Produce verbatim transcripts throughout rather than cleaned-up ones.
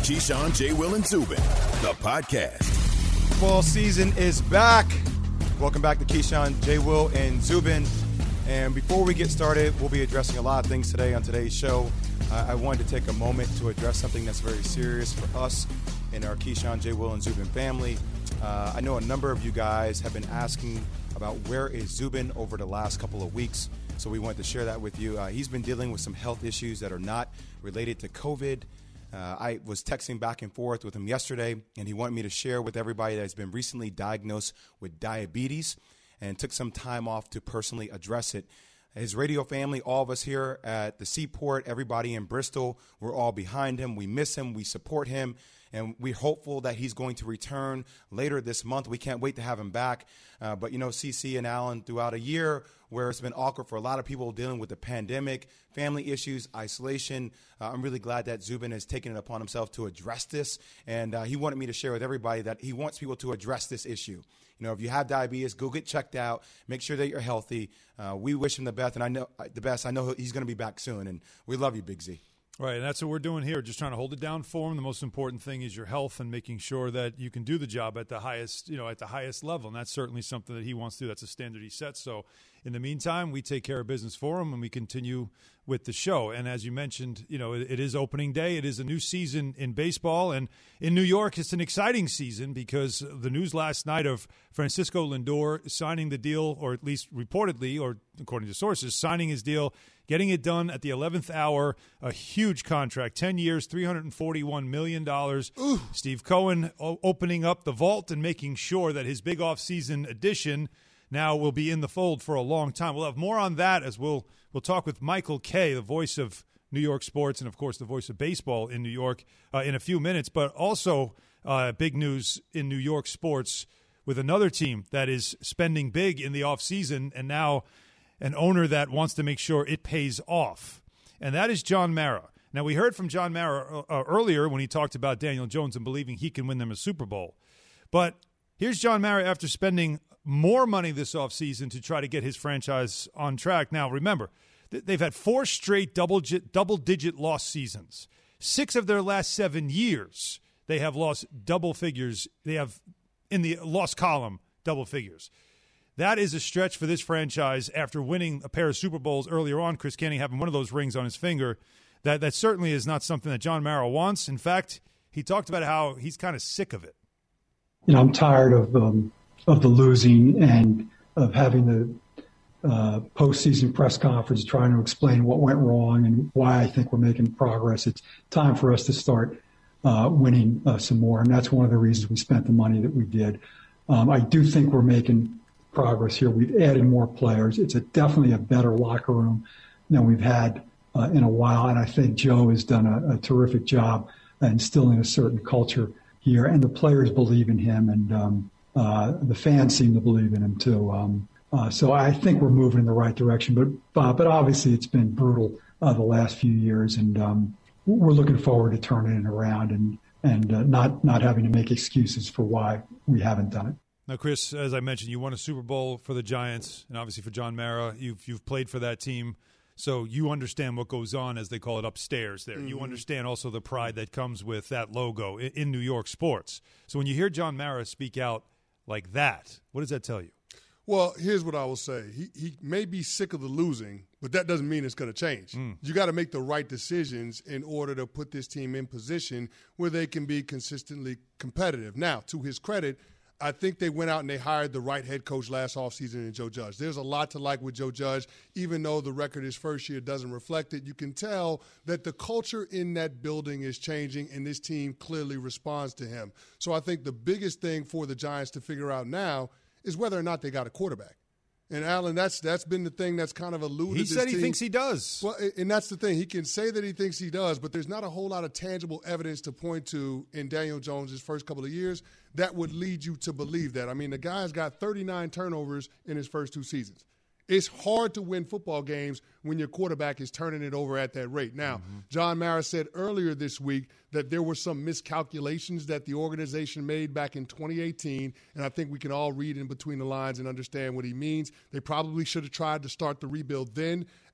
Keyshawn, J. Will, and Zubin, the podcast. Football season is back. Welcome back to Keyshawn, J. Will, and Zubin. And before we get started, we'll be addressing a lot of things today on today's show. Uh, I wanted to take a moment to address something that's very serious for us in our Keyshawn, J. Will, and Zubin family. Uh, I know a number of you guys have been asking about where is Zubin over the last couple of weeks. So we wanted to share that with you. Uh, he's been dealing with some health issues that are not related to COVID. Uh, I was texting back and forth with him yesterday, and he wanted me to share with everybody that has been recently diagnosed with diabetes and took some time off to personally address it. His radio family, all of us here at the Seaport, everybody in Bristol, we're all behind him. We miss him. We support him. And we're hopeful that he's going to return later this month. We can't wait to have him back. Uh, but, you know, C C and Alan, throughout a year where it's been awkward for a lot of people dealing with the pandemic, family issues, isolation, uh, I'm really glad that Zubin has taken it upon himself to address this. And uh, he wanted me to share with everybody that he wants people to address this issue. You know, if you have diabetes, go get checked out. Make sure that you're healthy. Uh, we wish him the best, and I know the best. I know he's going to be back soon, and we love you, Big Z. Right, and that's what we're doing here, just trying to hold it down for him. The most important thing is your health and making sure that you can do the job at the highest, you know, at the highest level. And that's certainly something that he wants to do. That's a standard he sets. So in the meantime, we take care of business for him and we continue with the show. And as you mentioned, you know, it, it is opening day. It is a new season in baseball. And in New York, it's an exciting season because the news last night of Francisco Lindor signing the deal, or at least reportedly, or according to sources, signing his deal, getting it done at the eleventh hour, a huge contract, ten years, three hundred forty-one million dollars. Ooh. Steve Cohen o- opening up the vault and making sure that his big offseason addition now will be in the fold for a long time. We'll have more on that as we'll we'll talk with Michael Kay, the voice of New York sports and, of course, the voice of baseball in New York uh, in a few minutes. But also uh, big news in New York sports with another team that is spending big in the offseason and now an owner that wants to make sure it pays off, and that is John Mara. Now, we heard from John Mara uh, earlier when he talked about Daniel Jones and believing he can win them a Super Bowl. But here's John Mara after spending more money this offseason to try to get his franchise on track. Now, remember, th- they've had four straight double-digit, double-digit loss seasons. Six of their last seven years, they have lost double figures. They have, in the loss column, double figures. That is a stretch for this franchise after winning a pair of Super Bowls earlier on, Chris Canning having one of those rings on his finger. That that certainly is not something that John Mara wants. In fact, he talked about how he's kind of sick of it. You know, I'm tired of um, of the losing and of having the uh, postseason press conference trying to explain what went wrong and why I think we're making progress. It's time for us to start uh, winning uh, some more, and that's one of the reasons we spent the money that we did. Um, I do think we're making progress here. We've added more players. It's a, definitely a better locker room than we've had uh, in a while, and I think Joe has done a, a terrific job instilling a certain culture here, and the players believe in him, and um, uh, the fans seem to believe in him too. Um, uh, so I think we're moving in the right direction, but uh, but obviously it's been brutal uh, the last few years, and um, we're looking forward to turning it around and and uh, not not having to make excuses for why we haven't done it. Now, Chris, as I mentioned, you won a Super Bowl for the Giants, and obviously for John Mara, you've you've played for that team, so you understand what goes on, as they call it, upstairs there. Mm-hmm. You understand also the pride that comes with that logo in, in New York sports. So when you hear John Mara speak out like that, what does that tell you? Well, here's what I will say. He he may be sick of the losing, but that doesn't mean it's going to change. Mm. You got to make the right decisions in order to put this team in position where they can be consistently competitive. Now, to his credit, I think they went out and they hired the right head coach last offseason in Joe Judge. There's a lot to like with Joe Judge. Even though the record his first year doesn't reflect it, you can tell that the culture in that building is changing, and this team clearly responds to him. So I think the biggest thing for the Giants to figure out now is whether or not they got a quarterback. And, Alan, that's that's been the thing that's kind of eluded He this said he team. thinks he does. Well, and that's the thing. He can say that he thinks he does, but there's not a whole lot of tangible evidence to point to in Daniel Jones' first couple of years that would lead you to believe that. I mean, the guy's got thirty-nine turnovers in his first two seasons. It's hard to win football games when your quarterback is turning it over at that rate. Now, mm-hmm. John Mara said earlier this week that there were some miscalculations that the organization made back in twenty eighteen, and I think we can all read in between the lines and understand what he means. They probably should have tried to start the rebuild then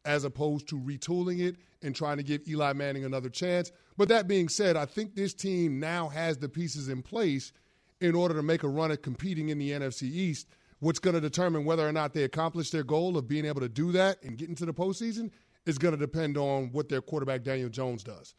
as opposed to retooling it and trying to give Eli Manning another chance. But that being said, I think this team now has the pieces in place in order to make a run at competing in the N F C East. What's going to determine whether or not they accomplish their goal of being able to do that and get into the postseason is going to depend on what their quarterback Daniel Jones does.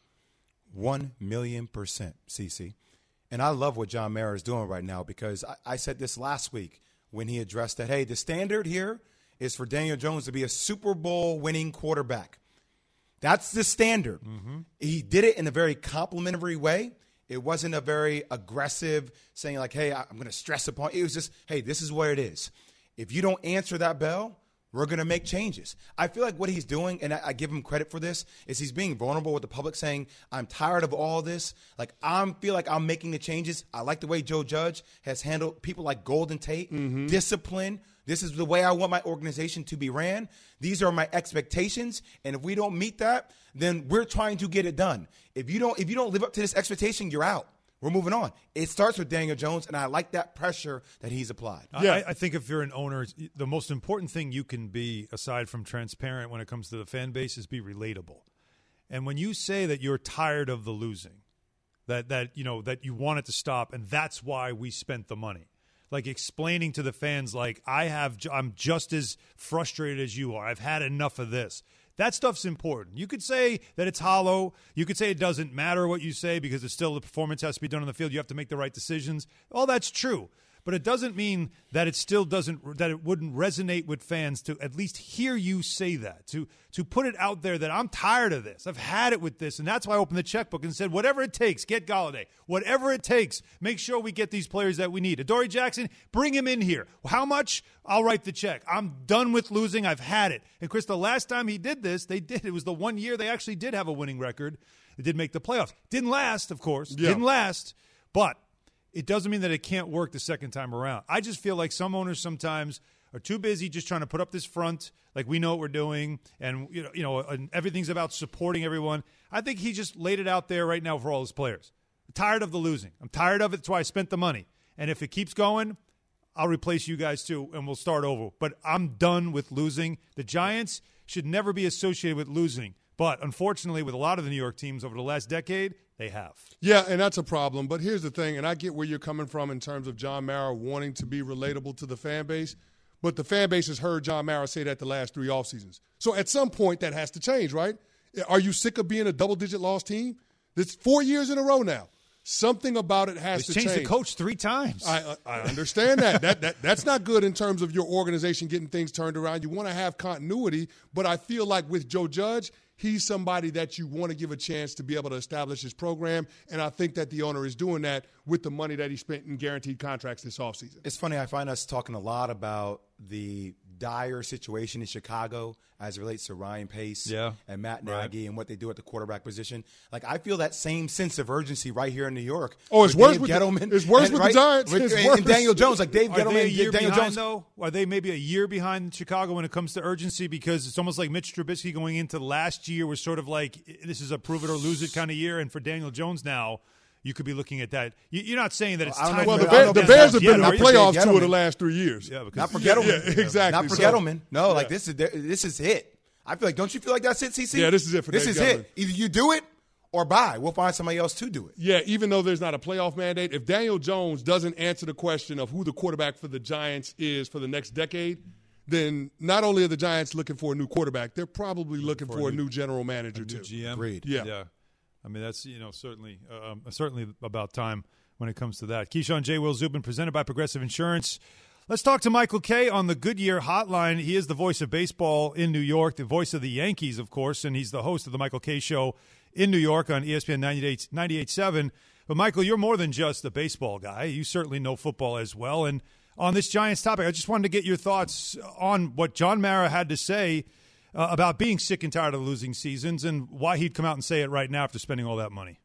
One million percent, CeCe. And I love what John Mara is doing right now because I, I said this last week when he addressed that, hey, the standard here is for Daniel Jones to be a Super Bowl winning quarterback. That's the standard. Mm-hmm. He did it in a very complimentary way. It wasn't a very aggressive saying like, hey, I'm going to stress upon. It was just, hey, this is what it is. If you don't answer that bell, we're going to make changes. I feel like what he's doing, and I, I give him credit for this, is he's being vulnerable with the public saying, I'm tired of all this. Like, I feel like I'm making the changes. I like the way Joe Judge has handled people like Golden Tate, mm-hmm. discipline. This is the way I want my organization to be ran. These are my expectations, and if we don't meet that, then we're trying to get it done. If you don't, if you don't live up to this expectation, you're out. We're moving on. It starts with Daniel Jones, and I like that pressure that he's applied. Yeah. I, I think if you're an owner, the most important thing you can be, aside from transparent when it comes to the fan base, is be relatable. And when you say that you're tired of the losing, that that you know that you want it to stop, and that's why we spent the money. Like explaining to the fans, like I have, I'm just as frustrated as you are. I've had enough of this. That stuff's important. You could say that it's hollow. You could say it doesn't matter what you say because it's still the performance has to be done on the field. You have to make the right decisions. All that's true. But it doesn't mean that it still doesn't, that it wouldn't resonate with fans to at least hear you say that, to to put it out there that I'm tired of this. I've had it with this, and that's why I opened the checkbook and said, whatever it takes, get Golladay. Whatever it takes, make sure we get these players that we need. Adoree Jackson, bring him in here. How much? I'll write the check. I'm done with losing. I've had it. And, Chris, the last time he did this, they did. It was the one year they actually did have a winning record. They did make the playoffs. Didn't last, of course. Yeah. Didn't last, but it doesn't mean that it can't work the second time around. I just feel like some owners sometimes are too busy just trying to put up this front, like we know what we're doing, and you know, you know, and everything's about supporting everyone. I think he just laid it out there right now for all his players. I'm tired of the losing. I'm tired of it. That's why I spent the money. And if it keeps going, I'll replace you guys too, and we'll start over. But I'm done with losing. The Giants should never be associated with losing. But unfortunately, with a lot of the New York teams over the last decade, they have. Yeah, and that's a problem. But here's the thing, and I get where you're coming from in terms of John Mara wanting to be relatable to the fan base. But the fan base has heard John Mara say that the last three off seasons. So at some point, that has to change, right? Are you sick of being a double-digit loss team? It's four years in a row now. Something about it has He's to changed change. the coach three times. I, I understand that. that. That That's not good in terms of your organization getting things turned around. You want to have continuity, but I feel like with Joe Judge, he's somebody that you want to give a chance to be able to establish his program, and I think that the owner is doing that with the money that he spent in guaranteed contracts this offseason. It's funny, I find us talking a lot about the dire situation in Chicago as it relates to Ryan Pace yeah. and Matt Nagy right. and what they do at the quarterback position. Like, I feel that same sense of urgency right here in New York. Oh, it's worse Dave with, Gettleman the, it's worse and, with right, the Giants. with, it's and, worse. and Daniel Jones. Like, Dave Are Gettleman they a and year Daniel behind, Jones. Though? Are they maybe a year behind Chicago when it comes to urgency? Because it's almost like Mitch Trubisky going into last year was sort of like, this is a prove it or lose it kind of year. And for Daniel Jones now, you could be looking at that. You're not saying that it's time. Well, to the, Bears, the Bears have been in the playoffs two Gettleman. of the last three years. Yeah, because Not for Gettleman. Yeah, exactly. Not for so, Gettleman. No, yeah. like this is this is it. I feel like, don't you feel like that's it, CeCe? Yeah, this is it for This Dave is Gettleman. it. Either you do it or bye. We'll find somebody else to do it. Yeah, even though there's not a playoff mandate, if Daniel Jones doesn't answer the question of who the quarterback for the Giants is for the next decade, then not only are the Giants looking for a new quarterback, they're probably looking for, for a, new, a new general manager a new too. G M. Agreed. Yeah. yeah. I mean, that's, you know, certainly uh, um, certainly about time when it comes to that. Keyshawn, J. Will Zubin, presented by Progressive Insurance. Let's talk to Michael Kay on the Goodyear Hotline. He is the voice of baseball in New York, the voice of the Yankees, of course, and he's the host of the Michael Kay Show in New York on E S P N ninety-eight point seven. But, Michael, you're more than just a baseball guy. You certainly know football as well. And on this Giants topic, I just wanted to get your thoughts on what John Mara had to say uh, about being sick and tired of losing seasons and why he'd come out and say it right now after spending all that money.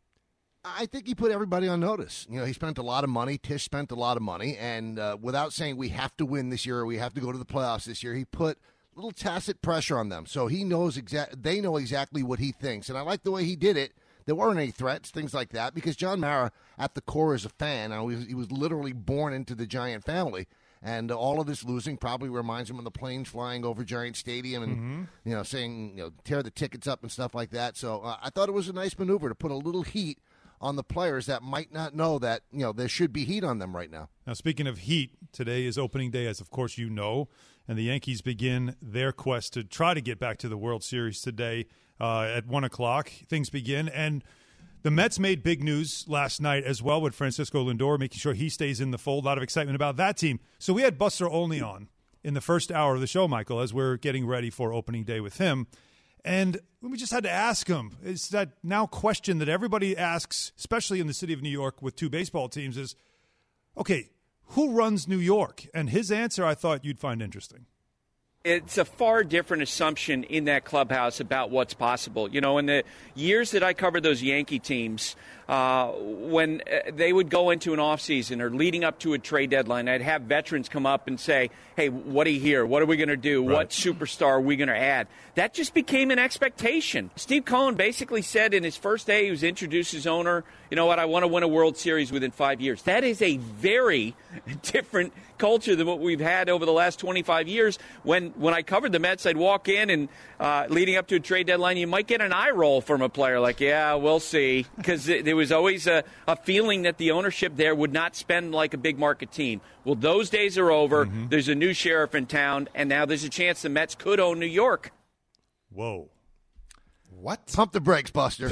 I think he put everybody on notice. You know, he spent a lot of money. Tisch spent a lot of money. And uh, without saying we have to win this year or we have to go to the playoffs this year, he put a little tacit pressure on them. So he knows exact. they know exactly what he thinks. And I like the way he did it. There weren't any threats, things like that, because John Mara, at the core, is a fan. I was, he was literally born into the Giant family. And uh, all of this losing probably reminds him of the planes flying over Giant Stadium and, mm-hmm. you know, saying, you know, tear the tickets up and stuff like that. So uh, I thought it was a nice maneuver to put a little heat on the players that might not know that, you know, there should be heat on them right now. Now, speaking of heat, today is opening day, as of course you know, and the Yankees begin their quest to try to get back to the World Series today uh, at one o'clock. Things begin, and the Mets made big news last night as well with Francisco Lindor, making sure he stays in the fold. A lot of excitement about that team. So we had Buster Olney on in the first hour of the show, Michael, as we're getting ready for opening day with him. And we just had to ask him, it's that now question that everybody asks, especially in the city of New York with two baseball teams, is, okay, who runs New York? And his answer I thought you'd find interesting. It's a far different assumption in that clubhouse about what's possible. You know, in the years that I covered those Yankee teams, uh, when they would go into an offseason or leading up to a trade deadline, I'd have veterans come up and say, hey, what do you hear? What are we going to do? Right. What superstar are we going to add? That just became an expectation. Steve Cohen basically said in his first day he was introduced his owner, you know what, I want to win a World Series within five years. That is a very different culture than what we've had over the last twenty-five years. When when I covered the Mets, I'd walk in and uh, leading up to a trade deadline, you might get an eye roll from a player like, yeah, we'll see. Because there was always a, a feeling that the ownership there would not spend like a big market team. Well, those days are over. Mm-hmm. There's a new sheriff in town, and now there's a chance the Mets could own New York. Whoa. What? Pump the brakes, Buster.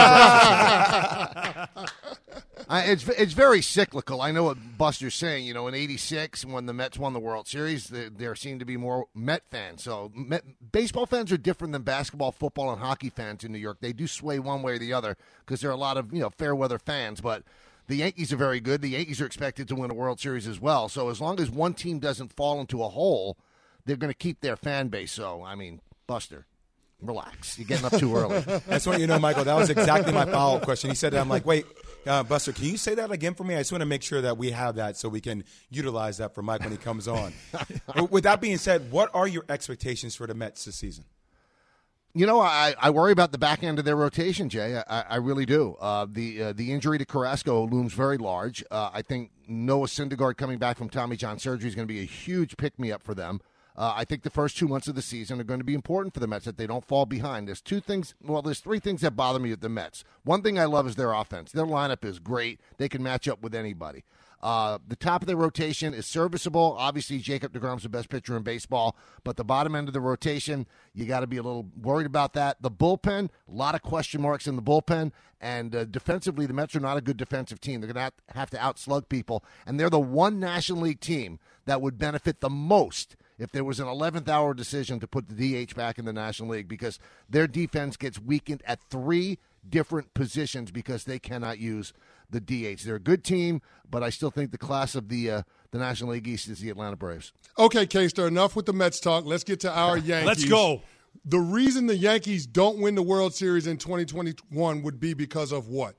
I, it's it's very cyclical. I know what Buster's saying. You know, in eighty-six, when the Mets won the World Series, there, there seemed to be more Met fans. So Met, baseball fans are different than basketball, football, and hockey fans in New York. They do sway one way or the other because there are a lot of, you know, fair weather fans. But the Yankees are very good. The Yankees are expected to win a World Series as well. So as long as one team doesn't fall into a hole, they're going to keep their fan base. So, I mean, Buster, relax. You're getting up too early. I just want you to know, Michael, that was exactly my follow-up question. He said that. I'm like, wait, uh, Buster, can you say that again for me? I just want to make sure that we have that so we can utilize that for Mike when he comes on. With that being said, what are your expectations for the Mets this season? You know, I, I worry about the back end of their rotation, Jay. I, I really do. Uh, the uh, the injury to Carrasco looms very large. Uh, I think Noah Syndergaard coming back from Tommy John surgery is going to be a huge pick-me-up for them. Uh, I think the first two months of the season are going to be important for the Mets, that they don't fall behind. There's two things, well, there's three things that bother me with the Mets. One thing I love is their offense. Their lineup is great. They can match up with anybody. Uh, the top of their rotation is serviceable. Obviously, Jacob deGrom's the best pitcher in baseball, but the bottom end of the rotation, you got to be a little worried about that. The bullpen, a lot of question marks in the bullpen, and uh, defensively, the Mets are not a good defensive team. They're going to have to outslug people, and they're the one National League team that would benefit the most if there was an eleventh hour decision to put the D H back in the National League, because their defense gets weakened at three different positions because they cannot use the D H. They're a good team, but I still think the class of the uh, the National League East is the Atlanta Braves. Okay, K-Star, enough with the Mets talk. Let's get to our Yankees. Let's go. The reason the Yankees don't win the World Series in twenty twenty-one would be because of what?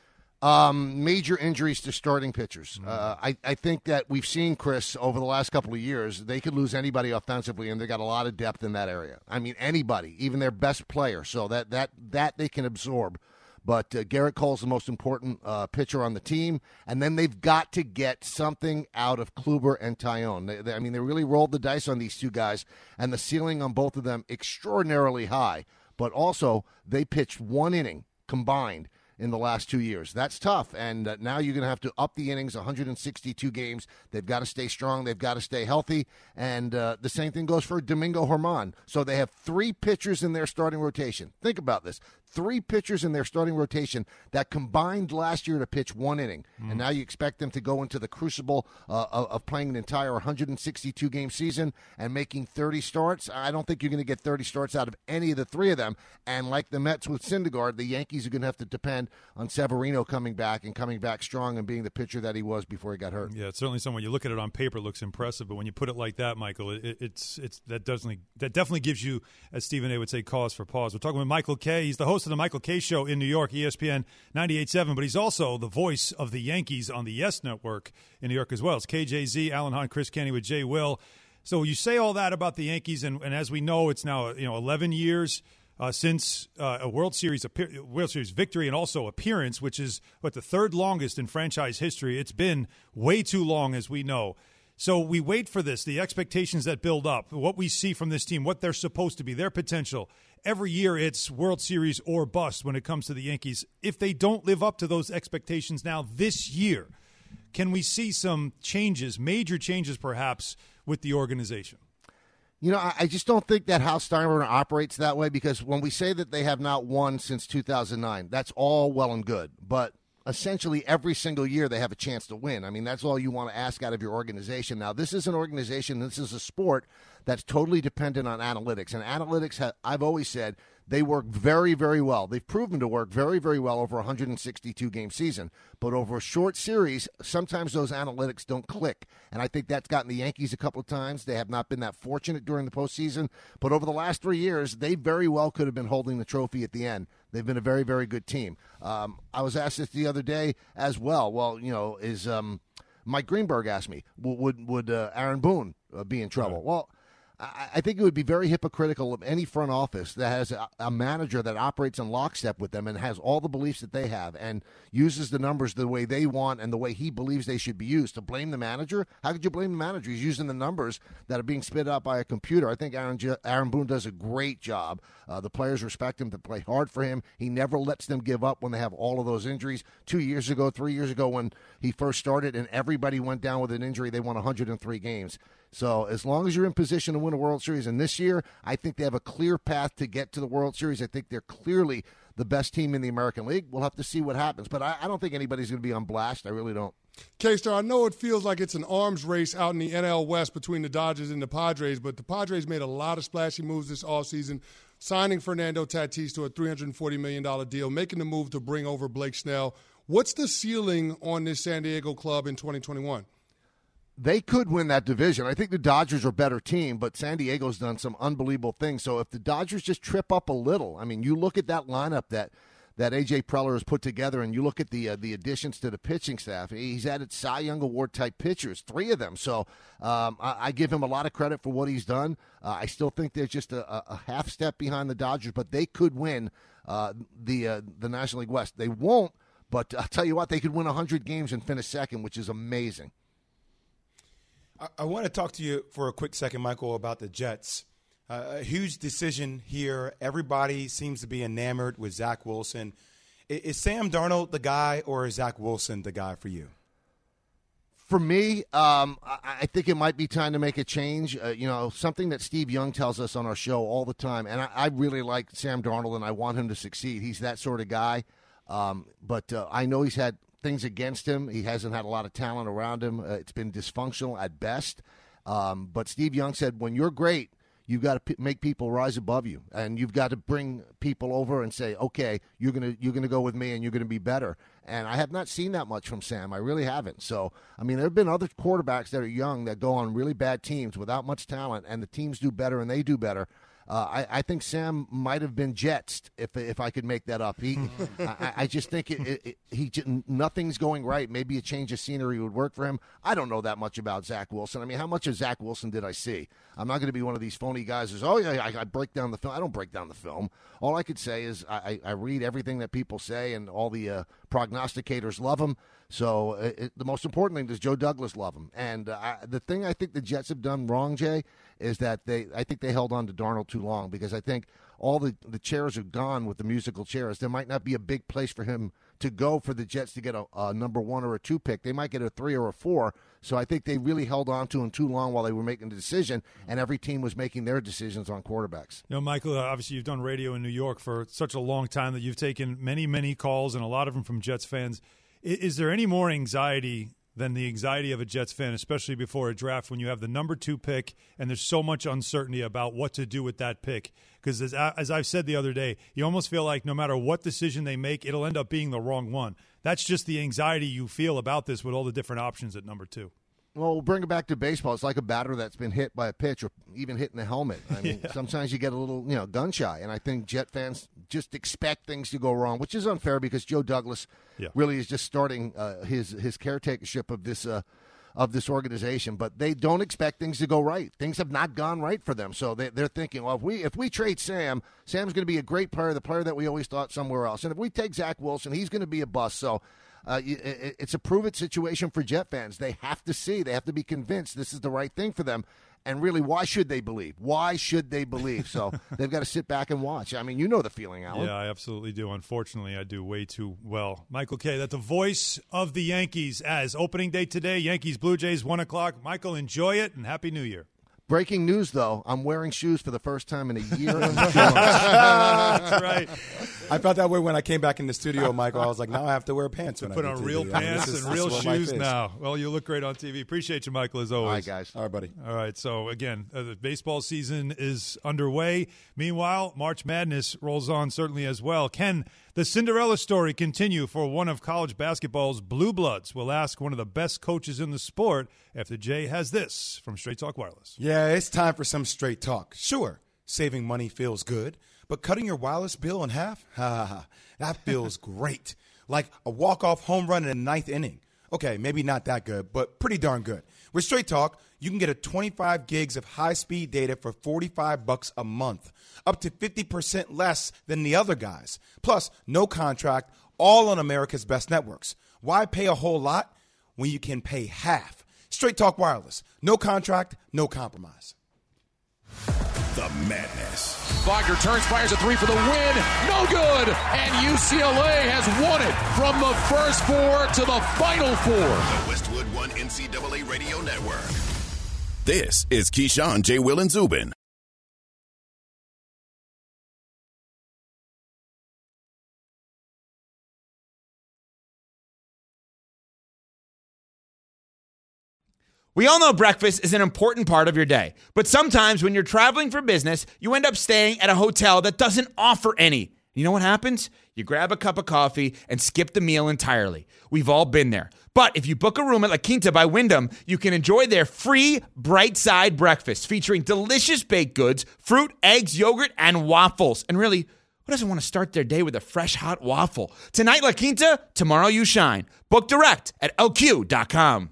Um, major injuries to starting pitchers. Uh, I, I think that we've seen, Chris, over the last couple of years, they could lose anybody offensively, and they got a lot of depth in that area. I mean, anybody, even their best player. So that that that they can absorb. But uh, Garrett Cole's the most important uh, pitcher on the team, and then they've got to get something out of Kluber and Taillon. They, they, I mean, they really rolled the dice on these two guys, and the ceiling on both of them extraordinarily high. But also, they pitched one inning combined in the last two years. That's tough, and uh, now you're going to have to up the innings, one hundred sixty-two games. They've got to stay strong. They've got to stay healthy, and uh, the same thing goes for Domingo Germán. So they have three pitchers in their starting rotation. Think about this. Three pitchers in their starting rotation that combined last year to pitch one inning, mm. and now you expect them to go into the crucible uh, of, of playing an entire one hundred sixty-two game season and making thirty starts. I don't think you're going to get thirty starts out of any of the three of them, and like the Mets with Syndergaard, the Yankees are going to have to depend on Severino coming back and coming back strong and being the pitcher that he was before he got hurt. Yeah, it's certainly something. When you look at it on paper, it looks impressive, but when you put it like that, Michael, it, it's it's that doesn't that definitely gives you, as Stephen A. would say, cause for pause. We're talking with Michael Kay. He's the host of the Michael Kay Show in New York, E S P N ninety-eight point seven, but he's also the voice of the Yankees on the Yes Network in New York as well. It's K J Z, Alan Hahn, Chris Kenny with Jay Will. So you say all that about the Yankees, and, and as we know, it's now you know eleven years uh, since uh, a World Series World Series victory and also appearance, which is what the third longest in franchise history. It's been way too long, as we know. So we wait for this, the expectations that build up, what we see from this team, what they're supposed to be, their potential. Every year it's World Series or bust when it comes to the Yankees. If they don't live up to those expectations now this year, can we see some changes, major changes perhaps, with the organization? You know, I just don't think that Hal Steinbrenner operates that way, because when we say that they have not won since two thousand nine, that's all well and good. But essentially every single year they have a chance to win. I mean, that's all you want to ask out of your organization. Now, this is an organization, this is a sport that's totally dependent on analytics. And analytics, have, I've always said, they work very, very well. They've proven to work very, very well over a one hundred sixty-two game season. But over a short series, sometimes those analytics don't click. And I think that's gotten the Yankees a couple of times. They have not been that fortunate during the postseason. But over the last three years, they very well could have been holding the trophy at the end. They've been a very, very good team. Um, I was asked this the other day as well. Well, you know, is um, Mike Greenberg asked me, would would uh, Aaron Boone uh, be in trouble? Right. Well, I think it would be very hypocritical of any front office that has a, a manager that operates in lockstep with them and has all the beliefs that they have and uses the numbers the way they want and the way he believes they should be used. To blame the manager? How could you blame the manager? He's using the numbers that are being spit out by a computer. I think Aaron, Aaron Boone does a great job. Uh, the players respect him, to play hard for him. He never lets them give up when they have all of those injuries. Two years ago, three years ago when he first started and everybody went down with an injury, they won one hundred three games. So as long as you're in position to win a World Series, and this year I think they have a clear path to get to the World Series. I think they're clearly the best team in the American League. We'll have to see what happens. But I, I don't think anybody's going to be on blast. I really don't. K-Star, I know it feels like it's an arms race out in the N L West between the Dodgers and the Padres, but the Padres made a lot of splashy moves this offseason, signing Fernando Tatis to a three hundred forty million dollars deal, making the move to bring over Blake Snell. What's the ceiling on this San Diego club in twenty twenty-one? They could win that division. I think the Dodgers are a better team, but San Diego's done some unbelievable things. So if the Dodgers just trip up a little, I mean, you look at that lineup that that A J Preller has put together, and you look at the uh, the additions to the pitching staff. He's added Cy Young Award-type pitchers, three of them. So um, I, I give him a lot of credit for what he's done. Uh, I still think they're just a, a half step behind the Dodgers, but they could win uh, the uh, the National League West. They won't, but I'll tell you what, they could win one hundred games and finish second, which is amazing. I want to talk to you for a quick second, Michael, about the Jets. Uh, a huge decision here. Everybody seems to be enamored with Zach Wilson. Is, is Sam Darnold the guy, or is Zach Wilson the guy for you? For me, um, I, I think it might be time to make a change. Uh, you know, something that Steve Young tells us on our show all the time, and I, I really like Sam Darnold, and I want him to succeed. He's that sort of guy. Um, but uh, I know he's had things against him. He hasn't had a lot of talent around him. Uh, it's been dysfunctional at best. Um, but Steve Young said, when you're great, you've got to p- make people rise above you, and you've got to bring people over and say, okay, you're gonna you're gonna go with me, and you're gonna be better. And I have not seen that much from Sam. I really haven't. So, I mean, there have been other quarterbacks that are young that go on really bad teams without much talent, and the teams do better, and they do better. Uh, I, I think Sam might have been Jetsed, if if I could make that up. He, I, I just think it, it, it, he nothing's going right. Maybe a change of scenery would work for him. I don't know that much about Zach Wilson. I mean, how much of Zach Wilson did I see? I'm not going to be one of these phony guys who's, oh, yeah, I, I break down the film. I don't break down the film. All I could say is I, I read everything that people say, and all the uh, prognosticators love him. So it, the most important thing is Joe Douglas love him. And uh, I, the thing I think the Jets have done wrong, Jay, is that they I think they held on to Darnold too long, because I think all the, the chairs are gone with the musical chairs. There might not be a big place for him to go for the Jets to get a, a number one or a two pick. They might get a three or a four. So I think they really held on to him too long while they were making the decision, and every team was making their decisions on quarterbacks. You know, Michael, obviously you've done radio in New York for such a long time that you've taken many, many calls, and a lot of them from Jets fans. Is there any more anxiety than the anxiety of a Jets fan, especially before a draft, when you have the number two pick and there's so much uncertainty about what to do with that pick? Because as, as I've said the other day, you almost feel like no matter what decision they make, it'll end up being the wrong one. That's just the anxiety you feel about this with all the different options at number two. Well, we'll bring it back to baseball. It's like a batter that's been hit by a pitch or even hitting the helmet. I mean, yeah. Sometimes you get a little, you know, gun shy, and I think Jet fans just expect things to go wrong, which is unfair because Joe Douglas yeah. really is just starting uh, his his caretakership of this uh, of this organization. But they don't expect things to go right. Things have not gone right for them, so they, they're thinking, well, if we if we trade Sam, Sam's going to be a great player, the player that we always thought somewhere else, and if we take Zach Wilson, he's going to be a bust. So. Uh, it, it's a prove-it situation for Jet fans. They have to see. They have to be convinced this is the right thing for them. And really, why should they believe? Why should they believe? So they've got to sit back and watch. I mean, you know the feeling, Alan. Yeah, I absolutely do. Unfortunately, I do way too well. Michael Kay, that's the voice of the Yankees as opening day today. Yankees, Blue Jays, one o'clock. Michael, enjoy it, and Happy New Year. Breaking news, though. I'm wearing shoes for the first time in a year and That's right. I felt that way when I came back in the studio, Michael. I was like, now I have to wear pants. When Put I on do real T V. pants I mean, is, and real this is what life shoes is. now. Well, you look great on T V. Appreciate you, Michael, as always. All right, guys. All right, buddy. All right, so again, uh, the baseball season is underway. Meanwhile, March Madness rolls on certainly as well. Can the Cinderella story continue for one of college basketball's blue bloods? We'll ask one of the best coaches in the sport after Jay has this from Straight Talk Wireless. Yeah, it's time for some straight talk. Sure, saving money feels good, but cutting your wireless bill in half? Ha ha ha. That feels great. Like a walk-off home run in the ninth inning. Okay, maybe not that good, but pretty darn good. With Straight Talk, you can get a twenty-five gigs of high-speed data for forty-five bucks a month, up to fifty percent less than the other guys. Plus, no contract, all on America's best networks. Why pay a whole lot when you can pay half? Straight Talk Wireless. No contract, no compromise. The Madness. Wagner turns, fires a three for the win. No good. And U C L A has won it from the first four to the final four. The Westwood One N C double A Radio Network. This is Keyshawn, J. Will, and Zubin. We all know breakfast is an important part of your day, but sometimes when you're traveling for business, you end up staying at a hotel that doesn't offer any. You know what happens? You grab a cup of coffee and skip the meal entirely. We've all been there. But if you book a room at La Quinta by Wyndham, you can enjoy their free Bright Side breakfast featuring delicious baked goods, fruit, eggs, yogurt, and waffles. And really, who doesn't want to start their day with a fresh, hot waffle? Tonight, La Quinta, tomorrow you shine. Book direct at L Q dot com.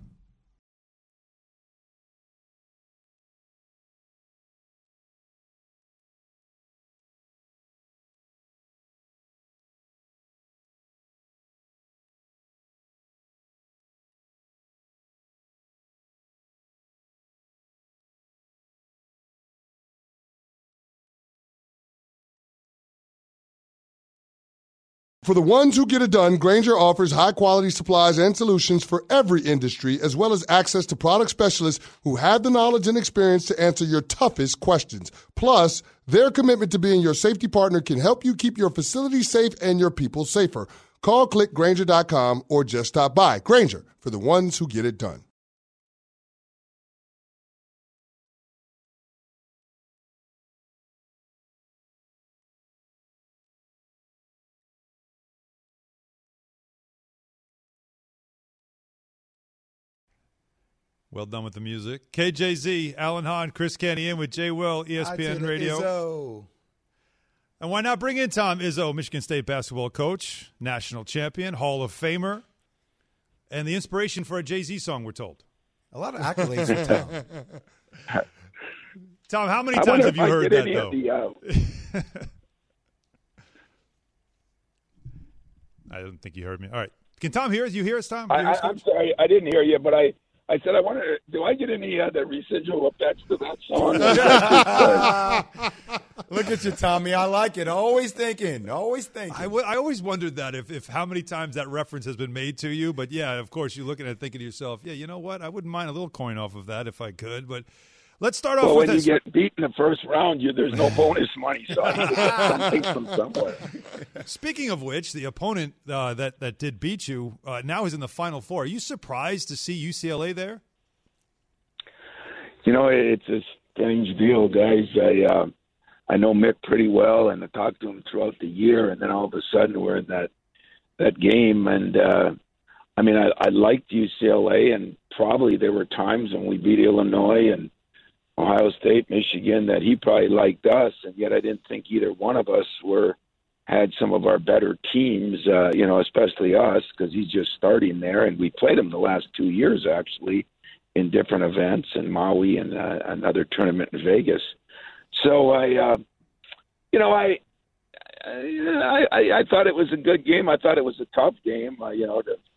For the ones who get it done, Grainger offers high-quality supplies and solutions for every industry, as well as access to product specialists who have the knowledge and experience to answer your toughest questions. Plus, their commitment to being your safety partner can help you keep your facility safe and your people safer. Call, click Grainger dot com, or just stop by. Grainger, for the ones who get it done. Well done with the music. K J Z, Alan Hahn, Chris Canty in with Jay Will, E S P N Radio. Izzo. And why not bring in Tom Izzo, Michigan State basketball coach, national champion, Hall of Famer, and the inspiration for a Jay-Z song, we're told. A lot of accolades for Tom. Tom, how many times have you heard that, though? The, uh... I don't think you heard me. All right. Can Tom hear us? You hear us, Tom? I, Hear us, I, I'm sorry, I didn't hear you, but I, I said I wanted to, do I get any uh, the residual effects to that song? Look at you, Tommy. I like it. Always thinking. Always thinking. I, w- I always wondered that if, if how many times that reference has been made to you. But, yeah, of course, you're looking at it thinking to yourself, yeah, you know what? I wouldn't mind a little coin off of that if I could. But let's start off well, with when this. you get beat in the first round, you there's no bonus money, so I need to get something from somewhere. Speaking of which, the opponent uh, that, that did beat you uh, now is in the Final Four. Are you surprised to see U C L A there? You know, it's a strange deal, guys. I uh, I know Mick pretty well, and I talked to him throughout the year, and then all of a sudden we're in that that game. And, uh, I mean, I, I liked U C L A, and probably there were times when we beat Illinois and Ohio State, Michigan, that he probably liked us, and yet I didn't think either one of us were had some of our better teams, uh, you know, especially us, because he's just starting there, and we played him the last two years, actually, in different events, in Maui and uh, another tournament in Vegas. So I, uh, you know, I, I, I, I thought it was a good game. I thought it was a tough game. Uh, you know, to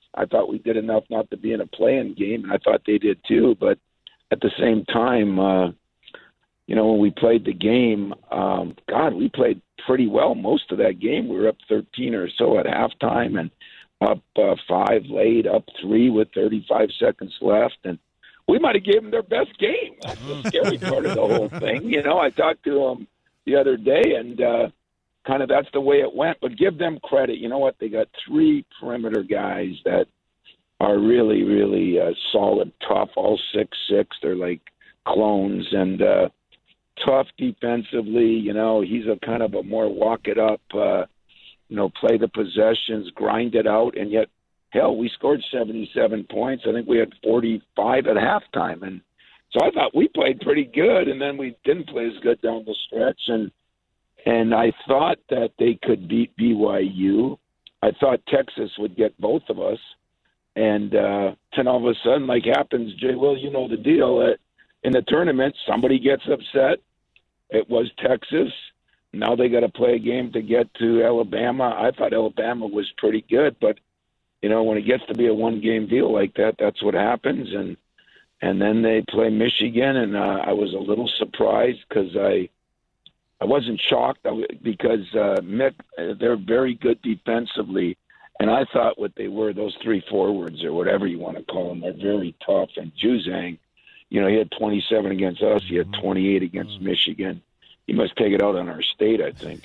I thought we did enough not to be in a play-in game, and I thought they did too. But at the same time, uh, you know, when we played the game, um, God, we played pretty well most of that game. We were up thirteen or so at halftime, and up uh, five late, up three with thirty-five seconds left, and we might have gave them their best game. That's the scary part of the whole thing. You know, I talked to them the other day, and uh, kind of that's the way it went. But give them credit. You know what? They got three perimeter guys that are really, really uh, solid, tough, all six six. They're like clones, and uh, tough defensively. You know, he's a kind of a more walk it up, uh, you know, play the possessions, grind it out, and yet, hell, we scored seventy-seven points. I think we had forty-five at halftime. And so I thought we played pretty good, and then we didn't play as good down the stretch. And and I thought that they could beat B Y U. I thought Texas would get both of us. And uh, then all of a sudden, like happens, Jay, well, you know the deal. Uh, in the tournament, somebody gets upset. It was Texas. Now they got to play a game to get to Alabama. I thought Alabama was pretty good, but you know, when it gets to be a one-game deal like that, that's what happens. And and then they play Michigan, and uh, I was a little surprised because I I wasn't shocked because uh, Mick, they're very good defensively, and I thought what they were, those three forwards or whatever you want to call them, they're very tough. And Juzang, you know, he had twenty-seven against us, he had twenty-eight against mm-hmm. Michigan. He must take it out on our state, I think.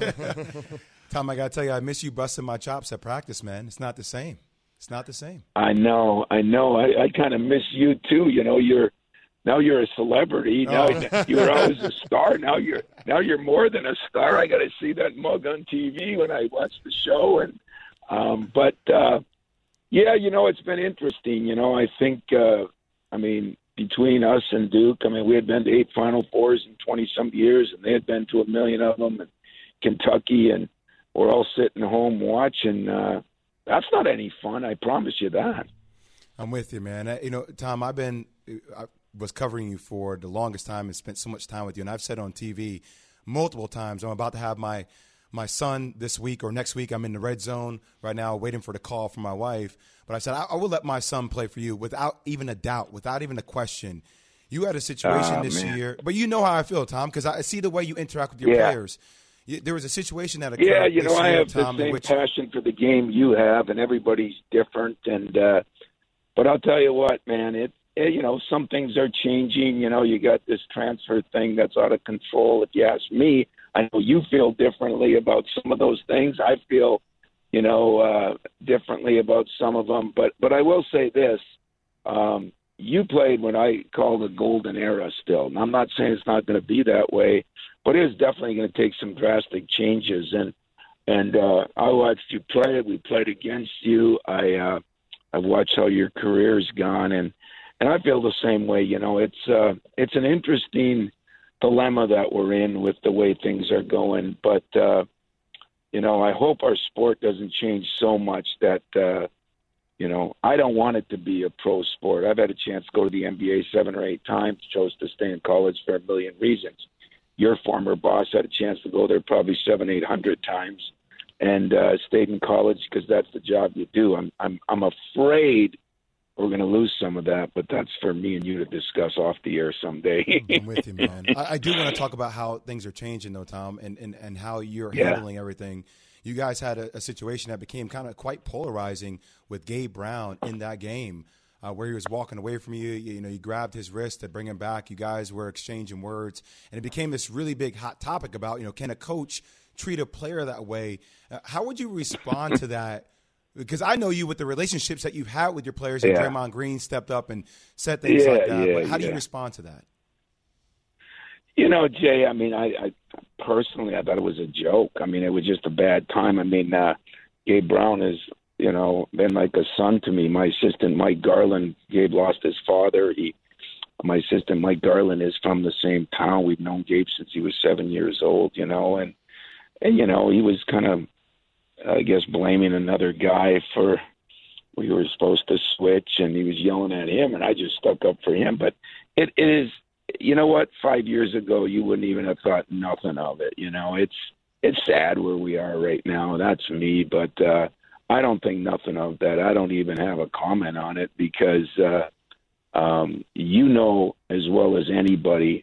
Tom, I got to tell you, I miss you busting my chops at practice, man. It's not the same. It's not the same. I know. I know. I, I kind of miss you, too. You know, you're now you're a celebrity. Now oh. you were always a star. Now you're now you're more than a star. I got to see that mug on T V when I watch the show. And um, But, uh, yeah, you know, it's been interesting. You know, I think, uh, I mean, between us and Duke, I mean, we had been to eight Final Fours in twenty-some years, and they had been to a million of them, and Kentucky, and we're all sitting home watching. Uh, that's not any fun, I promise you that. I'm with you, man. You know, Tom, I've been I was covering you for the longest time and spent so much time with you, and I've said on T V multiple times, I'm about to have my my son this week or next week. I'm in the red zone right now waiting for the call from my wife. But I said, I, I will let my son play for you without even a doubt, without even a question. You had a situation oh, this man. year, but you know how I feel, Tom, because I see the way you interact with your yeah. players. You, there was a situation that occurred Yeah, you this know, I year, have Tom, the same which, passion for the game you have, and everybody's different. And uh, But I'll tell you what, man, it, it, you know, some things are changing. You know, you got this transfer thing that's out of control. If you ask me, I know you feel differently about some of those things. I feel, you know, uh, differently about some of them. But but I will say this. Um, you played what I call the golden era still. And I'm not saying it's not going to be that way, but it is definitely going to take some drastic changes. And and uh, I watched you play. We played against you. I uh, I've watched how your career's gone, and, and I feel the same way. You know, it's uh, it's an interesting dilemma that we're in with the way things are going. But, uh, you know, I hope our sport doesn't change so much that, uh, you know, I don't want it to be a pro sport. I've had a chance to go to the N B A seven or eight times, chose to stay in college for a million reasons. Your former boss had a chance to go there probably seven, eight hundred times and uh, stayed in college because that's the job you do. I'm, I'm, I'm afraid we're going to lose some of that, but that's for me and you to discuss off the air someday. I'm with you, man. I, I do want to talk about how things are changing, though, Tom, and, and, and how you're yeah. handling everything. You guys had a, a situation that became kind of quite polarizing with Gabe Brown in that game, uh, where he was walking away from you. You, you know, you grabbed his wrist to bring him back. You guys were exchanging words, and it became this really big hot topic about, you know, can a coach treat a player that way? Uh, how would you respond to that? Because I know you with the relationships that you've had with your players, and yeah. Draymond Green stepped up and said things yeah, like that. Yeah, but how do yeah. you respond to that? You know, Jay, I mean, I, I personally, I thought it was a joke. I mean, it was just a bad time. I mean, uh, Gabe Brown has, you know, been like a son to me. My assistant, Mike Garland, Gabe lost his father. He, my assistant, Mike Garland, is from the same town. We've known Gabe since he was seven years old, you know, and, and you know, he was kind of, I guess, blaming another guy for we were supposed to switch, and he was yelling at him, and I just stuck up for him. But it, it is, you know what? Five years ago, you wouldn't even have thought nothing of it. You know, it's it's sad where we are right now. That's me, but uh, I don't think nothing of that. I don't even have a comment on it because, uh, um, you know, as well as anybody,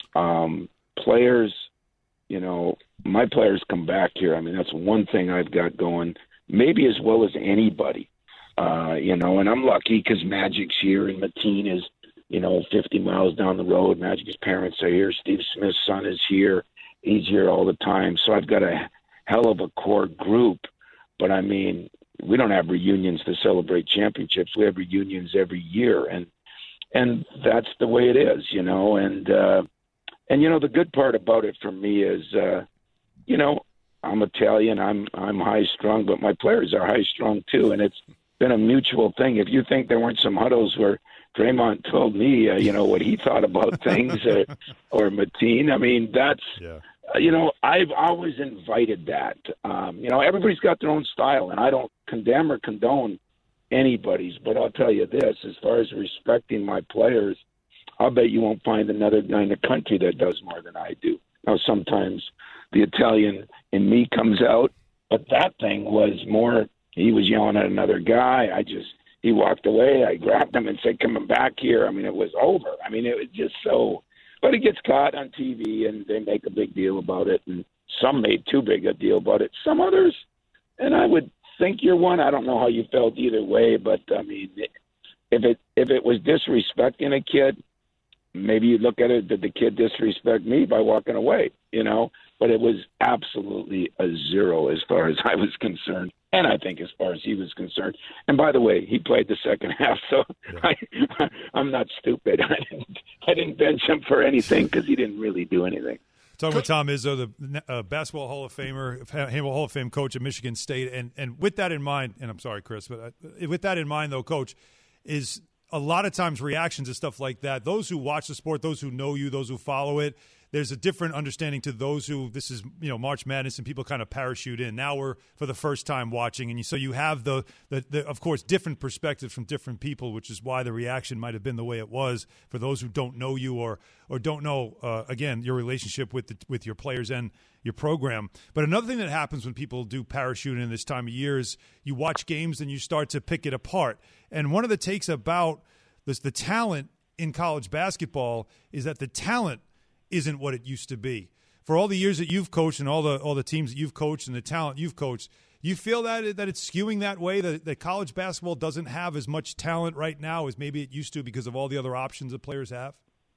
um, players, you know, my players come back here. I mean, that's one thing I've got going, maybe as well as anybody, uh, you know, and I'm lucky because Magic's here and Mateen is, you know, fifty miles down the road. Magic's parents are here. Steve Smith's son is here. He's here all the time. So I've got a hell of a core group. But, I mean, we don't have reunions to celebrate championships. We have reunions every year, and and that's the way it is, you know. And, uh, and you know, the good part about it for me is, uh, you know, I'm Italian, I'm I'm high-strung, but my players are high-strung too, and it's been a mutual thing. If you think there weren't some huddles where Draymond told me, uh, you know, what he thought about things, or, or Mateen, I mean, that's yeah. – you know, I've always invited that. Um, you know, everybody's got their own style, and I don't condemn or condone anybody's. But I'll tell you this, as far as respecting my players, I'll bet you won't find another guy in the country that does more than I do. Now, sometimes the Italian in me comes out, but that thing was more, he was yelling at another guy. I just, he walked away. I grabbed him and said, come back here. I mean, it was over. I mean, it was just so... But it gets caught on T V, and they make a big deal about it, and some made too big a deal about it. Some others, and I would think you're one. I don't know how you felt either way, but, I mean, if it if it was disrespecting a kid, maybe you look at it, did the kid disrespect me by walking away, you know? But it was absolutely a zero as far as I was concerned, and I think as far as he was concerned. And by the way, he played the second half, so yeah. I, I'm not stupid. I didn't, I didn't bench him for anything because he didn't really do anything. Talking with Tom Izzo, the uh, basketball Hall of Famer, handball Hall of Fame coach at Michigan State, and and with that in mind, and I'm sorry, Chris, but uh, with that in mind, though, Coach, is a lot of times reactions to stuff like that. Those who watch the sport, those who know you, those who follow it, there's a different understanding to those who, this is, you know, March Madness and people kind of parachute in. Now we're for the first time watching, and you, so you have the, the, the, of course, different perspectives from different people, which is why the reaction might have been the way it was for those who don't know you or or don't know, uh, again, your relationship with the, with your players and your program. But another thing that happens when people do parachute in this time of year is you watch games and you start to pick it apart. And one of the takes about this, the talent in college basketball is that the talent isn't what it used to be. For all the years that you've coached and all the all the teams that you've coached and the talent you've coached, you feel that that it's skewing that way, that, that college basketball doesn't have as much talent right now as maybe it used to because of all the other options that players have?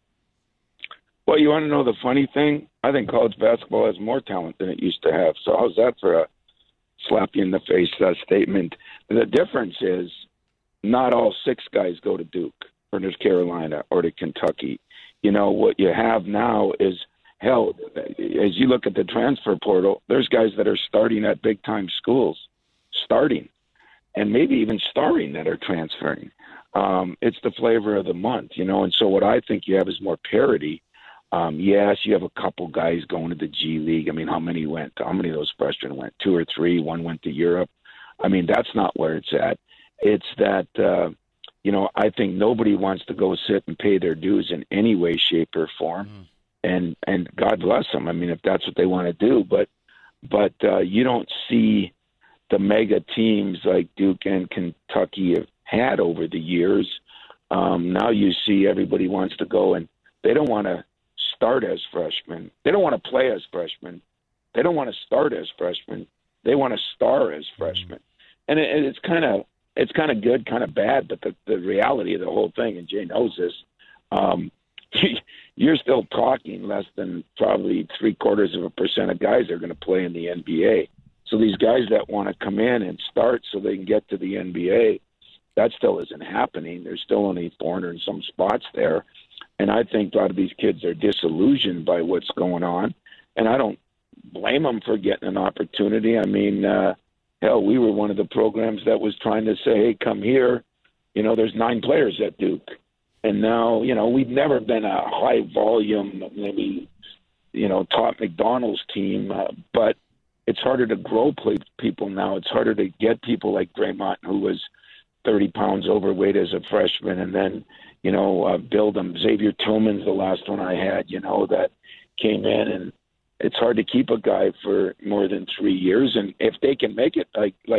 Well, you want to know the funny thing? I think college basketball has more talent than it used to have. So how's that for a slap you in the face uh, statement? The difference is not all six guys go to Duke or North Carolina or to Kentucky. You know, what you have now is, hell, as you look at the transfer portal, there's guys that are starting at big-time schools, starting, and maybe even starring that are transferring. Um, it's the flavor of the month, you know, and so what I think you have is more parity. Um, yes, you have a couple guys going to the G League. I mean, how many went? How many of those freshmen went? Two or three. One went to Europe. I mean, that's not where it's at. It's that, uh, you know, I think nobody wants to go sit and pay their dues in any way, shape, or form. Mm. And and God bless them. I mean, if that's what they want to do. But but uh, you don't see the mega teams like Duke and Kentucky have had over the years. Um, now you see everybody wants to go, and they don't want to start as freshmen. They don't want to play as freshmen. They don't want to start as freshmen. They want to star as freshmen. Mm. And it, it's kind of it's kind of good, kind of bad, but the, the reality of the whole thing, and Jay knows this, um, you're still talking less than probably three quarters of a percent of guys are going to play in the N B A. So these guys that want to come in and start so they can get to the N B A, that still isn't happening. There's still only four hundred and some spots there. And I think a lot of these kids are disillusioned by what's going on. And I don't blame them for getting an opportunity. I mean, uh, hell, we were one of the programs that was trying to say, hey, come here. You know, there's nine players at Duke. And now, you know, we've never been a high volume, maybe, you know, top McDonald's team, uh, but it's harder to grow play people now. It's harder to get people like Draymond, who was thirty pounds overweight as a freshman, and then, you know, uh, build them. Xavier Tillman's the last one I had, you know, that came in, and it's hard to keep a guy for more than three years. And if they can make it like, like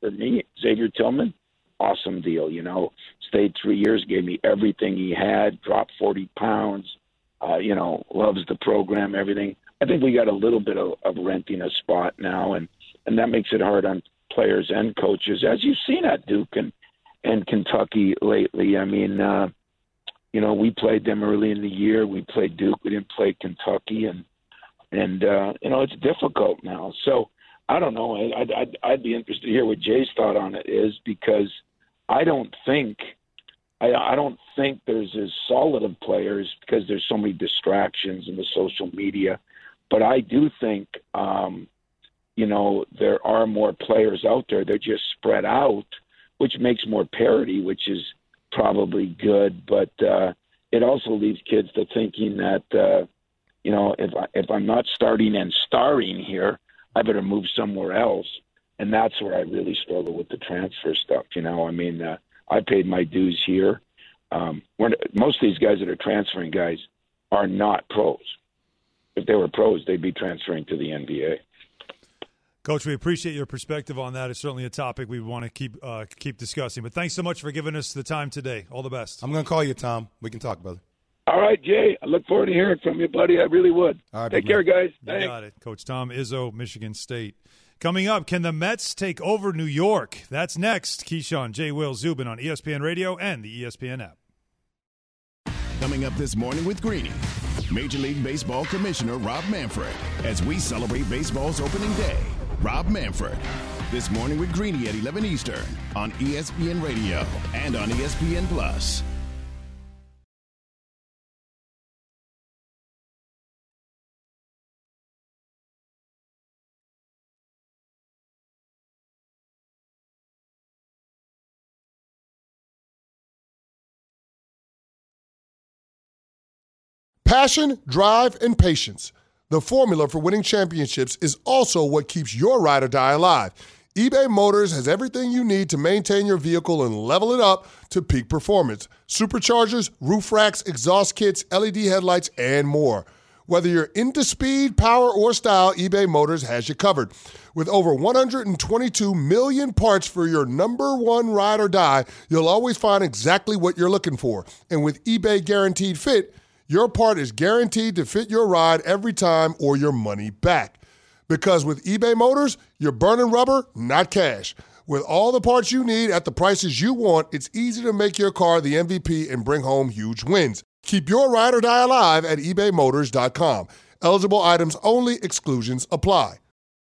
for me, Xavier Tillman, awesome deal. You know, stayed three years, gave me everything he had, dropped forty pounds, uh, you know, loves the program, everything. I think we got a little bit of, of renting a spot now, and, and that makes it hard on players and coaches, as you've seen at Duke and, and Kentucky lately. I mean, uh, you know, we played them early in the year. We played Duke. We didn't play Kentucky, and and uh, you know, it's difficult now. So I don't know. I'd, I'd I'd be interested to hear what Jay's thought on it is, because I don't think I, I don't think there's as solid of players because there's so many distractions in the social media. But I do think, um, you know, there are more players out there. They're just spread out, which makes more parity, which is probably good. But uh, it also leaves kids to thinking that, uh, you know, if, I, if I'm not starting and starring here, I better move somewhere else. And that's where I really struggle with the transfer stuff. You know, I mean, uh, I paid my dues here. Um, when, most of these guys that are transferring guys are not pros. If they were pros, they'd be transferring to the N B A. Coach, we appreciate your perspective on that. It's certainly a topic we want to keep uh, keep discussing. But thanks so much for giving us the time today. All the best. I'm going to call you, Tom. We can talk, brother. All right, Jay. I look forward to hearing from you, buddy. I really would. All right, Take care, guys. You Thanks. got it. Coach Tom Izzo, Michigan State. Coming up, can the Mets take over New York? That's next. Keyshawn, J. Will, Zubin on E S P N Radio and the E S P N app. Coming up this morning with Greeny, Major League Baseball Commissioner Rob Manfred, as we celebrate baseball's opening day. Rob Manfred, this morning with Greeny at eleven Eastern on E S P N Radio and on E S P N Plus. Passion, drive, and patience. The formula for winning championships is also what keeps your ride or die alive. eBay Motors has everything you need to maintain your vehicle and level it up to peak performance. Superchargers, roof racks, exhaust kits, L E D headlights, and more. Whether you're into speed, power, or style, eBay Motors has you covered. With over one hundred twenty-two million parts for your number one ride or die, you'll always find exactly what you're looking for. And with eBay Guaranteed Fit, your part is guaranteed to fit your ride every time or your money back. Because with eBay Motors, you're burning rubber, not cash. With all the parts you need at the prices you want, it's easy to make your car the M V P and bring home huge wins. Keep your ride or die alive at ebay motors dot com. Eligible items only. Exclusions apply.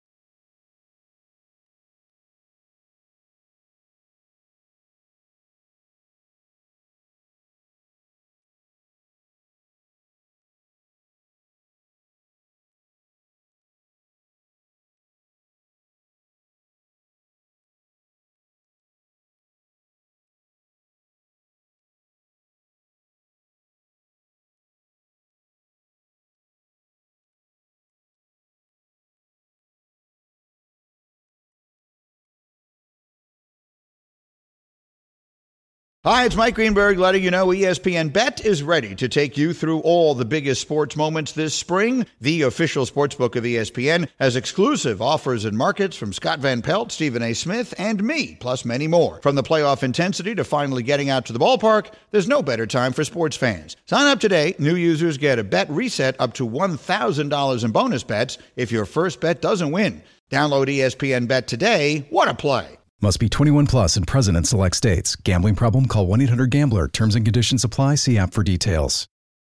Hi, it's Mike Greenberg letting you know E S P N Bet is ready to take you through all the biggest sports moments this spring. The official sportsbook of E S P N has exclusive offers and markets from Scott Van Pelt, Stephen A. Smith, and me, plus many more. From the playoff intensity to finally getting out to the ballpark, there's no better time for sports fans. Sign up today. New users get a bet reset up to one thousand dollars in bonus bets if your first bet doesn't win. Download E S P N Bet today. What a play. Must be twenty-one plus and present in select states. Gambling problem? Call one eight hundred gambler. Terms and conditions apply. See app for details.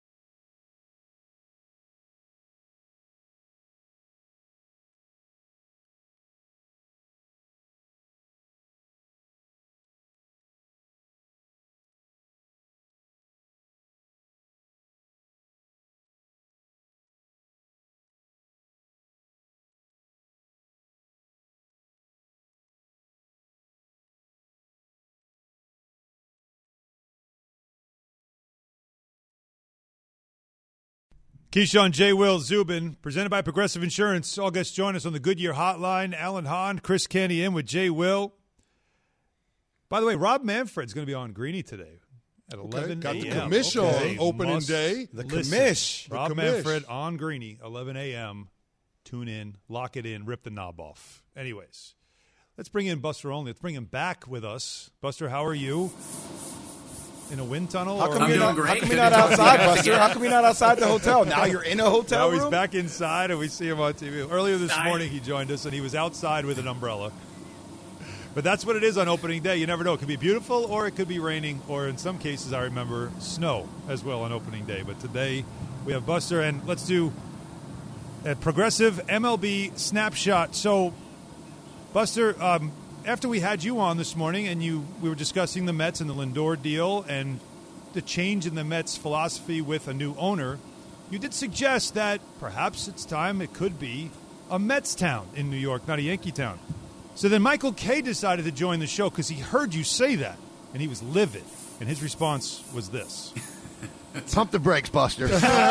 Keyshawn, J. Will, Zubin, presented by Progressive Insurance. All guests join us on the Goodyear Hotline. Alan Hahn, Chris Canty in with J. Will. By the way, Rob Manfred's going to be on Greeny today at eleven okay, a.m. Got the commish okay. on opening Must day. The listen. commish. Rob the commish. Manfred on Greeny, eleven a.m. Tune in, lock it in, rip the knob off. Anyways, Let's bring in Buster Olney. Let's bring him back with us. Buster, how are you? In a wind tunnel? How come or? you're not, how come you're not outside, Buster? How come you're not outside the hotel? Now you're in a hotel now room? Now he's back inside, and we see him on T V. Earlier this morning, he joined us, and he was outside with an umbrella. But that's what it is on opening day. You never know. It could be beautiful, or it could be raining, or in some cases, I remember, snow as well on opening day. But today, we have Buster, and let's do a progressive M L B snapshot. So, Buster, um, after we had you on this morning and you we were discussing the Mets and the Lindor deal and the change in the Mets philosophy with a new owner, you did suggest that perhaps it's time it could be a Mets town in New York, not a Yankee town. So then Michael Kay decided to join the show because he heard you say that, and he was livid. And his response was this. Pump the brakes, Buster.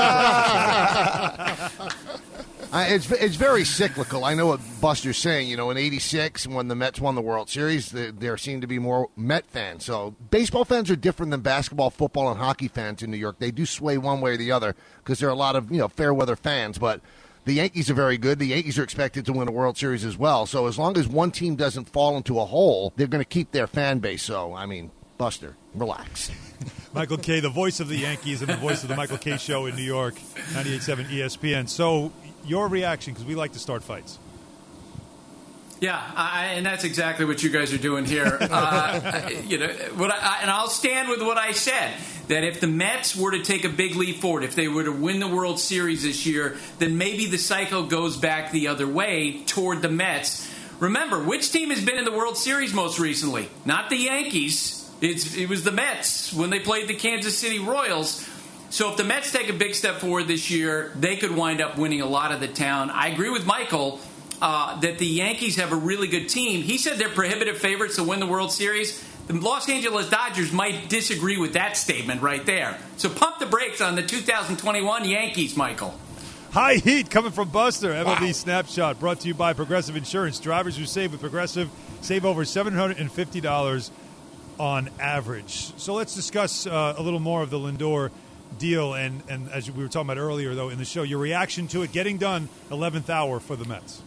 Uh, it's it's very cyclical. I know what Buster's saying. You know, in eighty-six, when the Mets won the World Series, there, there seemed to be more Met fans. So baseball fans are different than basketball, football, and hockey fans in New York. They do sway one way or the other because there are a lot of, you know, fair weather fans. But the Yankees are very good. The Yankees are expected to win a World Series as well. So as long as one team doesn't fall into a hole, they're going to keep their fan base. So, I mean, Buster, relax. Michael Kay, the voice of the Yankees and the voice of the Michael Kay Show in New York, ninety-eight point seven E S P N. So your reaction, because we like to start fights. Yeah, I, and that's exactly what you guys are doing here. Uh, you know, what I, and I'll stand with what I said, that if the Mets were to take a big leap forward, if they were to win the World Series this year, then maybe the cycle goes back the other way toward the Mets. Remember, which team has been in the World Series most recently? Not the Yankees. It's, it was the Mets when they played the Kansas City Royals. So if the Mets take a big step forward this year, they could wind up winning a lot of the town. I agree with Michael uh, that the Yankees have a really good team. He said they're prohibitive favorites to win the World Series. The Los Angeles Dodgers might disagree with that statement right there. So pump the brakes on the two thousand twenty-one Yankees, Michael. High heat coming from Buster. M L B wow. Snapshot brought to you by Progressive Insurance. Drivers who save with Progressive save over seven hundred fifty dollars on average. So let's discuss uh, a little more of the Lindor deal, and, and as we were talking about earlier, though, in the show, your reaction to it getting done, eleventh hour for the Mets.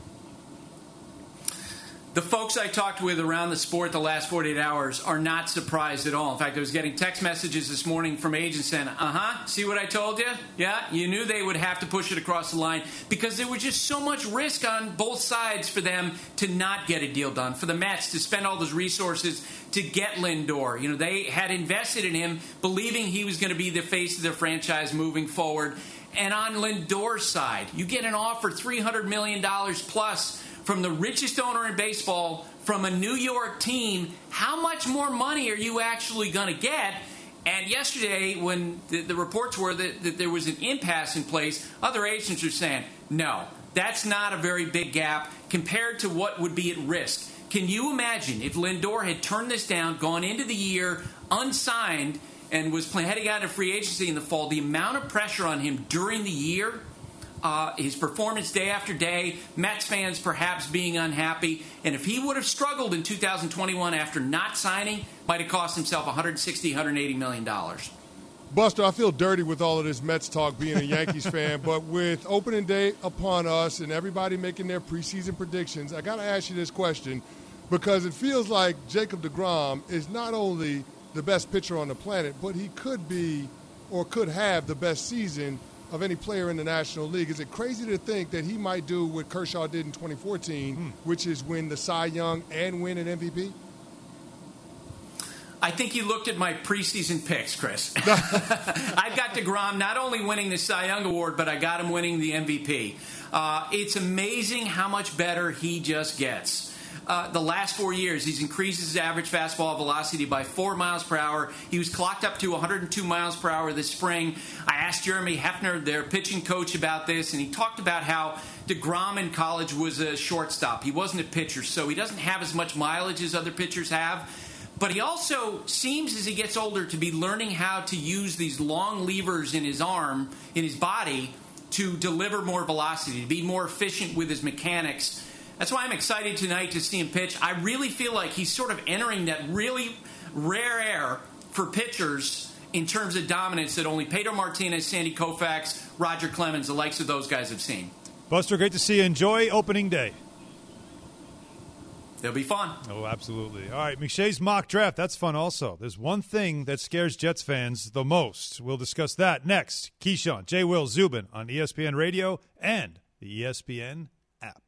The folks I talked with around the sport the last forty-eight hours are not surprised at all. In fact, I was getting text messages this morning from agents saying, uh-huh, see what I told you? Yeah, you knew they would have to push it across the line because there was just so much risk on both sides for them to not get a deal done, for the Mets to spend all those resources to get Lindor. You know, they had invested in him, believing he was going to be the face of their franchise moving forward. And on Lindor's side, you get an offer three hundred million dollars plus from the richest owner in baseball, from a New York team. How much more money are you actually going to get? And yesterday, when the, the reports were that, that there was an impasse in place, other agents are saying, no, that's not a very big gap compared to what would be at risk. Can you imagine if Lindor had turned this down, gone into the year unsigned, and was playing, heading out of free agency in the fall, the amount of pressure on him during the year, uh, his performance day after day, Mets fans perhaps being unhappy, and if he would have struggled in two thousand twenty-one after not signing, might have cost himself one hundred sixty, one hundred eighty million dollars. Buster, I feel dirty with all of this Mets talk being a Yankees fan, but with opening day upon us and everybody making their preseason predictions, I got to ask you this question because it feels like Jacob deGrom is not only the best pitcher on the planet, but he could be or could have the best season of any player in the National League. Is it crazy to think that he might do what Kershaw did in twenty fourteen, hmm. which is win the Cy Young and win an M V P? I think you looked at my preseason picks, Chris. I've got DeGrom not only winning the Cy Young Award, but I got him winning the M V P. Uh, it's amazing how much better he just gets. Uh, the last four years, he's increased his average fastball velocity by four miles per hour. He was clocked up to one hundred two miles per hour this spring. I asked Jeremy Hefner, their pitching coach, about this, and he talked about how DeGrom in college was a shortstop. He wasn't a pitcher, so he doesn't have as much mileage as other pitchers have. But he also seems, as he gets older, to be learning how to use these long levers in his arm, in his body, to deliver more velocity, to be more efficient with his mechanics. That's why I'm excited tonight to see him pitch. I really feel like he's sort of entering that really rare air for pitchers in terms of dominance that only Pedro Martinez, Sandy Koufax, Roger Clemens, the likes of those guys have seen. Buster, great to see you. Enjoy opening day. they'll be fun. Oh, absolutely. All right, McShay's mock draft. That's fun also. There's one thing that scares Jets fans the most. We'll discuss that next. Keyshawn, J. Will, Zubin on E S P N Radio and the E S P N app.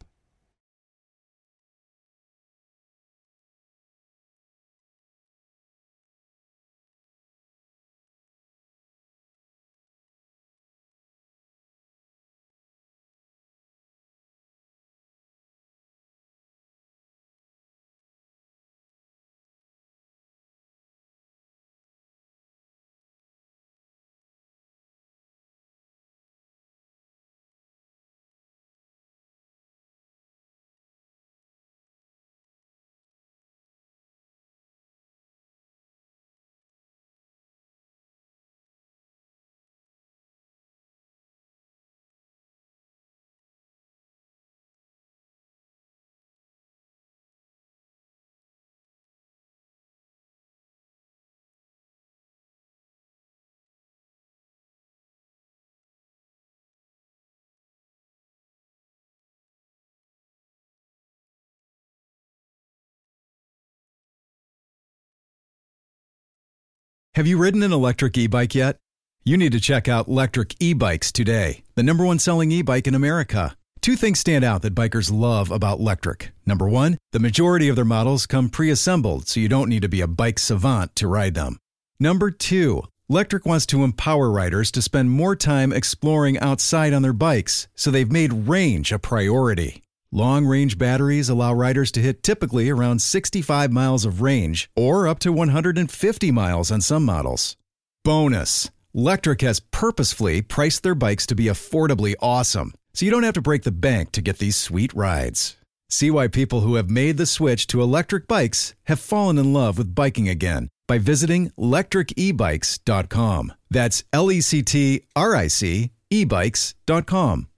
Have you ridden an electric e-bike yet? You need to check out Lectric E-Bikes today, the number one selling e-bike in America. Two things stand out that bikers love about Lectric. Number one, the majority of their models come pre-assembled, so you don't need to be a bike savant to ride them. Number two, Lectric wants to empower riders to spend more time exploring outside on their bikes, so they've made range a priority. Long-range batteries allow riders to hit typically around sixty-five miles of range or up to one hundred fifty miles on some models. Bonus, Lectric has purposefully priced their bikes to be affordably awesome, so you don't have to break the bank to get these sweet rides. See why people who have made the switch to electric bikes have fallen in love with biking again by visiting lectric e bikes dot com. That's L E C T R I C e bikes dot com.